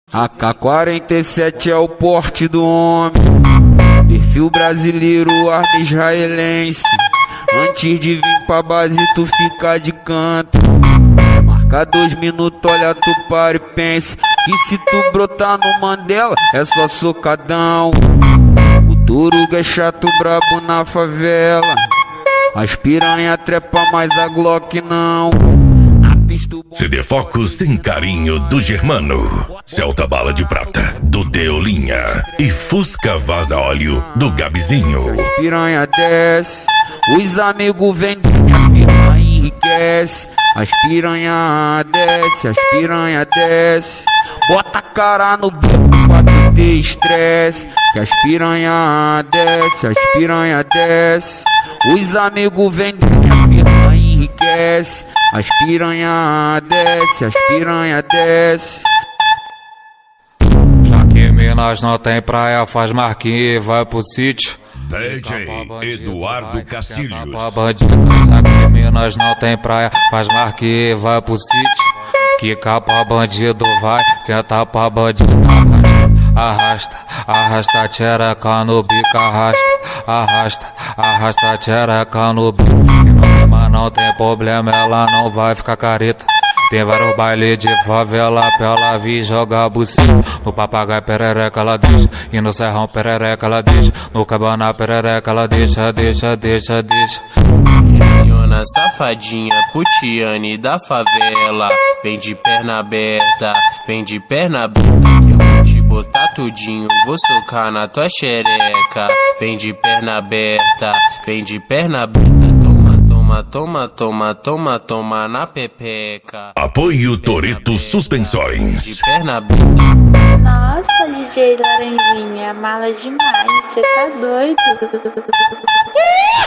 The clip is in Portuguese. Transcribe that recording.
AK-47 é o porte do homem, perfil brasileiro, arma israelense. Antes de vir pra base tu fica de canto, marca 2 minutos, olha tu para e pense que se tu brotar no Mandela é só socadão. O Turuga é chato brabo na favela, as piranha trepa mas a Glock não. CD Focus sem carinho do Germano, Celta Bala de Prata do Deolinha e Fusca Vaza Óleo do Gabizinho. Piranha desce, os amigos vendem, a firma enriquece. As piranha desce, as piranha desce. Bota a cara no bico pra tu ter estresse. Que as piranha desce, as piranha desce. Os amigos vendem, a firma enriquece. As piranha desce, as piranha desce. Já que Minas não tem praia, faz marquinha e vai pro sítio. DJ Eduardo Cacilhos. Já que Minas não tem praia, faz marquinha e vai pro sítio. Quica pra bandido vai, senta pra bandido arrasta. Arrasta a tchereca no bico, arrasta a tchereca no bico. Mas não tem problema, ela não vai ficar careta. Tem vários bailes de favela pra ela vir jogar buceta. No papagaio perereca ela deixa, e no serrão perereca ela deixa. No cabana perereca ela deixa. Riona safadinha, putiane da favela. Vem de perna aberta, vem de perna aberta. Que eu vou te botar tudinho, vou socar na tua xereca. Vem de perna aberta, vem de perna aberta. Toma na pepeca. Apoio Toreto Suspensões. De perna aberta. Nossa, DJ Laranjinha, mala demais, cê tá doido?